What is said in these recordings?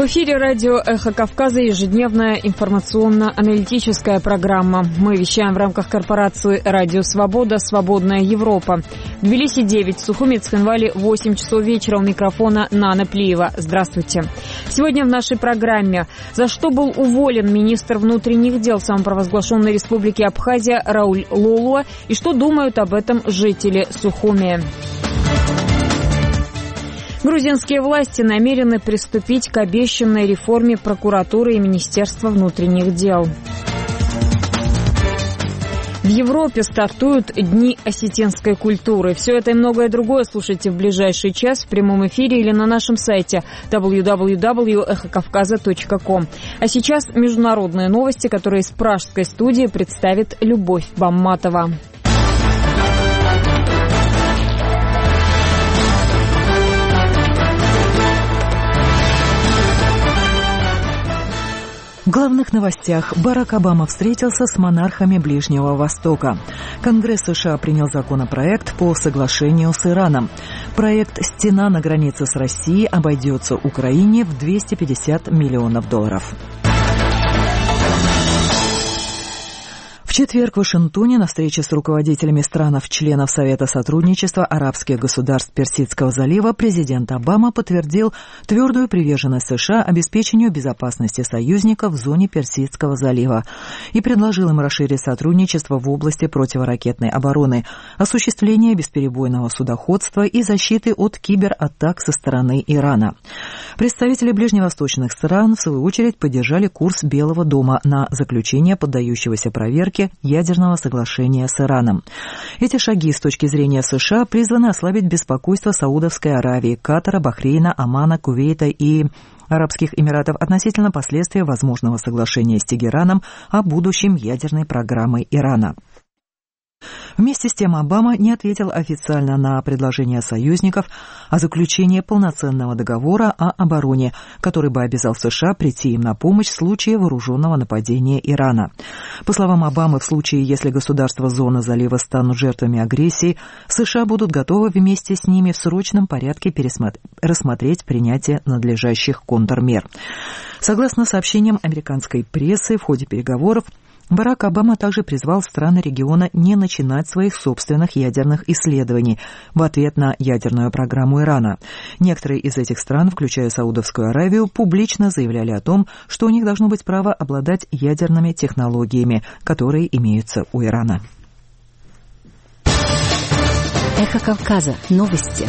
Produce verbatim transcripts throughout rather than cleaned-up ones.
В эфире радио «Эхо Кавказа» ежедневная информационно-аналитическая программа. Мы вещаем в рамках корпорации «Радио Свобода. Свободная Европа». В Тбилиси девять, в Сухуми, Цхинвале восемь часов вечера. У микрофона Нана Плиева. Здравствуйте. Сегодня в нашей программе: за что был уволен министр внутренних дел самопровозглашенной республики Абхазия Рауль Лолуа и что думают об этом жители Сухуми. Грузинские власти намерены приступить к обещанной реформе прокуратуры и Министерства внутренних дел. В Европе стартуют Дни осетинской культуры. Все это и многое другое слушайте в ближайший час в прямом эфире или на нашем сайте дабл ю дабл ю дабл ю точка эхо кавказа точка ком. А сейчас международные новости, которые из пражской студии представит Любовь Бамматова. В главных новостях. Барак Обама встретился с монархами Ближнего Востока. Конгресс США принял законопроект по соглашению с Ираном. Проект «Стена на границе с Россией» обойдется Украине в двести пятьдесят миллионов долларов. В четверг в Вашингтоне на встрече с руководителями стран-членов Совета сотрудничества арабских государств Персидского залива президент Обама подтвердил твердую приверженность США обеспечению безопасности союзников в зоне Персидского залива и предложил им расширить сотрудничество в области противоракетной обороны, осуществления бесперебойного судоходства и защиты от кибератак со стороны Ирана. Представители ближневосточных стран, в свою очередь, поддержали курс Белого дома на заключение поддающегося проверке ядерного соглашения с Ираном. Эти шаги с точки зрения США призваны ослабить беспокойство Саудовской Аравии, Катара, Бахрейна, Омана, Кувейта и Арабских Эмиратов относительно последствий возможного соглашения с Тегераном о будущем ядерной программы Ирана. Вместе с тем Обама не ответил официально на предложение союзников о заключении полноценного договора о обороне, который бы обязал США прийти им на помощь в случае вооруженного нападения Ирана. По словам Обамы, в случае, если государства зоны залива станут жертвами агрессии, США будут готовы вместе с ними в срочном порядке пересмотр... рассмотреть принятие надлежащих контрмер. Согласно сообщениям американской прессы, в ходе переговоров Барак Обама также призвал страны региона не начинать своих собственных ядерных исследований в ответ на ядерную программу Ирана. Некоторые из этих стран, включая Саудовскую Аравию, публично заявляли о том, что у них должно быть право обладать ядерными технологиями, которые имеются у Ирана. Эхо Кавказа. Новости.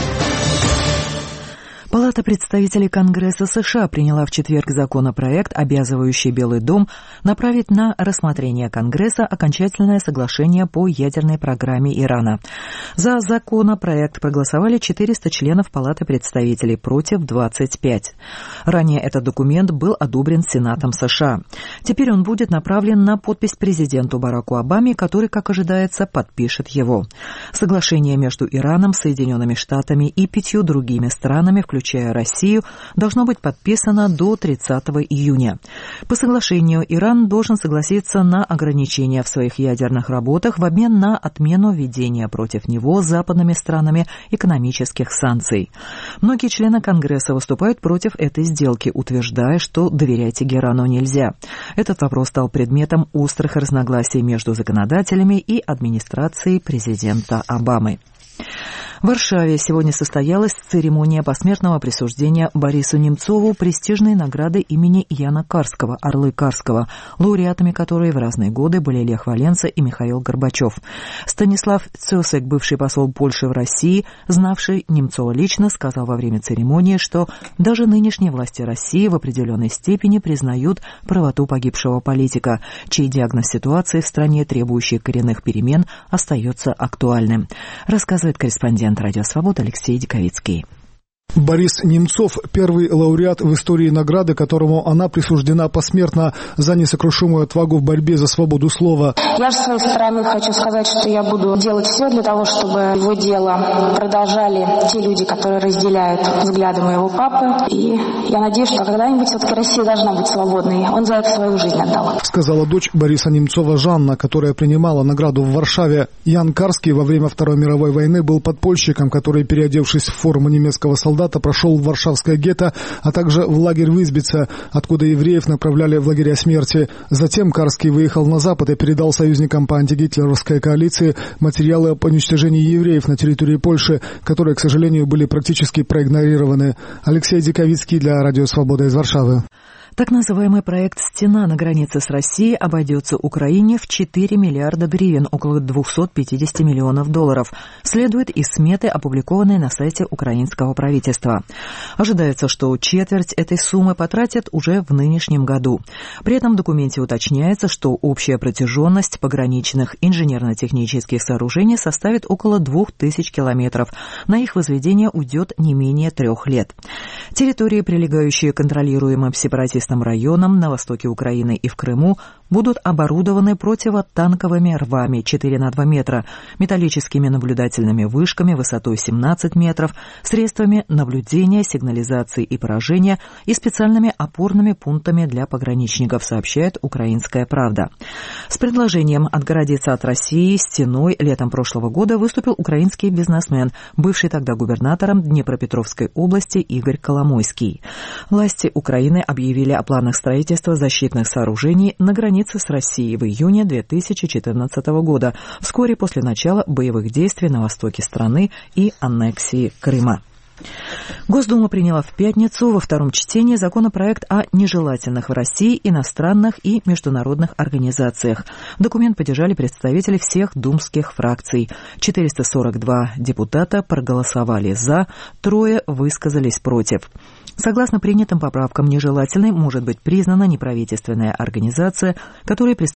Палата представителей Конгресса США приняла в четверг законопроект, обязывающий Белый дом направить на рассмотрение Конгресса окончательное соглашение по ядерной программе Ирана. За законопроект проголосовали четыреста членов Палаты представителей, против двадцать пять. Ранее этот документ был одобрен Сенатом США. Теперь он будет направлен на подпись президенту Бараку Обаме, который, как ожидается, подпишет его. Соглашение между Ираном, Соединенными Штатами и пятью другими странами, включая включая Россию, должно быть подписано до тридцатого июня. По соглашению Иран должен согласиться на ограничения в своих ядерных работах в обмен на отмену введения против него западными странами экономических санкций. Многие члены Конгресса выступают против этой сделки, утверждая, что доверять Тегерану нельзя. Этот вопрос стал предметом острых разногласий между законодателями и администрацией президента Обамы. В Варшаве сегодня состоялась церемония посмертного присуждения Борису Немцову престижной награды имени Яна Карского, Орлы Карского, лауреатами которой в разные годы были Лех Валенса и Михаил Горбачев. Станислав Цесек, бывший посол Польши в России, знавший Немцова лично, сказал во время церемонии, что даже нынешние власти России в определенной степени признают правоту погибшего политика, чей диагноз ситуации в стране, требующий коренных перемен, остается актуальным, рассказывает корреспондент Радио Свобода Алексей Диковицкий. Борис Немцов – первый лауреат в истории награды, которому она присуждена посмертно за несокрушимую отвагу в борьбе за свободу слова. Я же, с своей стороны, хочу сказать, что я буду делать все для того, чтобы его дело продолжали те люди, которые разделяют взгляды моего папы. И я надеюсь, что когда-нибудь все-таки Россия должна быть свободной. Он за это свою жизнь отдал. Сказала дочь Бориса Немцова Жанна, которая принимала награду в Варшаве. Ян Карский во время Второй мировой войны был подпольщиком, который, переодевшись в форму немецкого солдата, солдата прошел в Варшавское гетто, а также в лагерь в Избице, откуда евреев направляли в лагеря смерти. Затем Карский выехал на запад и передал союзникам по антигитлеровской коалиции материалы об уничтожении евреев на территории Польши, которые, к сожалению, были практически проигнорированы. Алексей Диковицкий для Радио Свобода из Варшавы. Так называемый проект «Стена» на границе с Россией обойдется Украине в четыре миллиарда гривен, около двести пятьдесят миллионов долларов, следует из сметы, опубликованной на сайте украинского правительства. Ожидается, что четверть этой суммы потратят уже в нынешнем году. При этом в документе уточняется, что общая протяженность пограничных инженерно-технических сооружений составит около двух тысяч километров. На их возведение уйдет не менее трех лет. Территории, прилегающие к контролируемым сепаратистам районам на востоке Украины и в Крыму, будут оборудованы противотанковыми рвами четыре на два метра, металлическими наблюдательными вышками высотой семнадцать метров, средствами наблюдения, сигнализации и поражения и специальными опорными пунктами для пограничников, сообщает «Украинская правда». С предложением отгородиться от России стеной летом прошлого года выступил украинский бизнесмен, бывший тогда губернатором Днепропетровской области Игорь Коломойский. Власти Украины объявили о планах строительства защитных сооружений на границе с Россией в июне две тысячи четырнадцатого года, вскоре после начала боевых действий на востоке страны и аннексии Крыма. Госдума приняла в пятницу во втором чтении законопроект о нежелательных в России иностранных и международных организациях. Документ поддержали представители всех думских фракций. четыреста сорок два депутата проголосовали «за», трое высказались «против». Согласно принятым поправкам, нежелательной может быть признана неправительственная организация, которая представляет